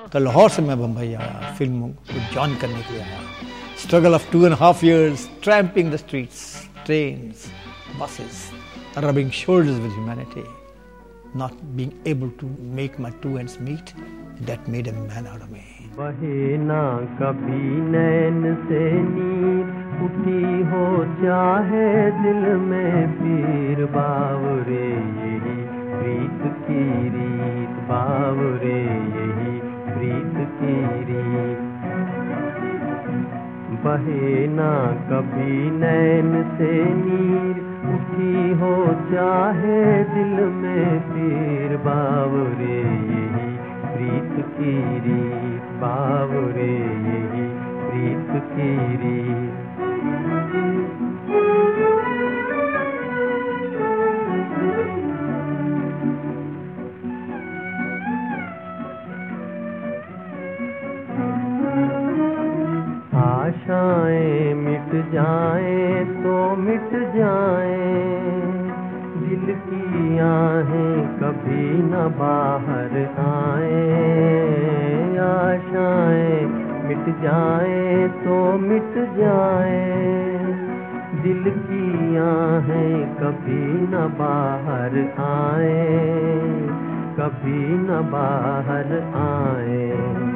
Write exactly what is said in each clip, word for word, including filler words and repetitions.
तो लाहौर से मैं बम्बई आया, फिल्म को जॉइन करने के लिए आया. Struggle of two and a half years, tramping the streets, trains, buses, rubbing shoulders with humanity, not being able to make my two ends meet, that made a man out of me. बहे ना कभी नैन से नीर, उठी हो चाहे दिल में पीर, बावरे यही प्रीत की रीत, बावरे यही प्रीत की रीत. बहे ना कभी नैन से नीर, उठी हो चाहे दिल में पीर, बावरे यही प्रीत की रीत, बावरे यही प्रीत की रीत. आशाएं मिट जाएं तो मिट जाएं, दिल की आहें कभी न बाहर आएं. आशाएं मिट जाएं तो मिट जाएं, दिल की आहें कभी न बाहर आएं, कभी न बाहर आएं.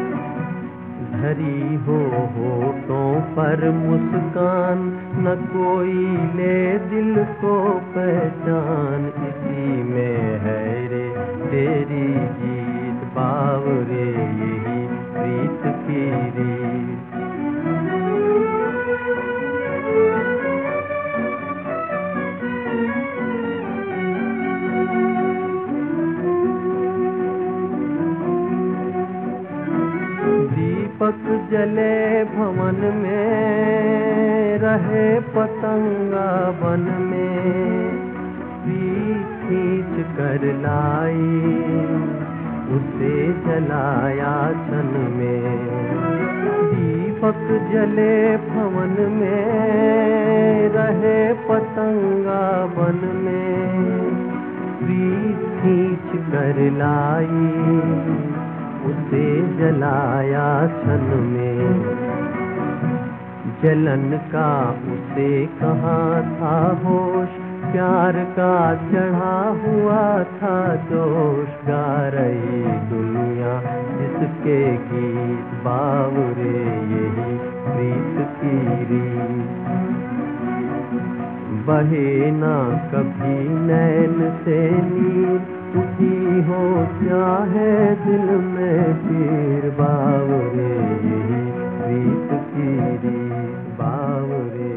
धरी हो होठों पर मुस्कान, न कोई ले दिल को पहचान, इसी में है रे तेरी जीत, बावरे यही प्रीत की रीत. दीपक जले भवन में, रहे पतंगा बन में, पीछ खींच कर लाई, उसे जलाया छन में. दीपक जले भवन में, रहे पतंगा बन में, पीछ खींच कर लाई, उसे जलाया छन में. जलन का उसे कहाँ था होश, प्यार का चढ़ा हुआ था जोश, गा रही दुनिया जिसके गीत, बावरे यही प्रीत की रीत. बहे ना कभी नैन से नीर, उठी हो चाहे दिल में पीर, बावरे यही प्रीत की रीत, बावरे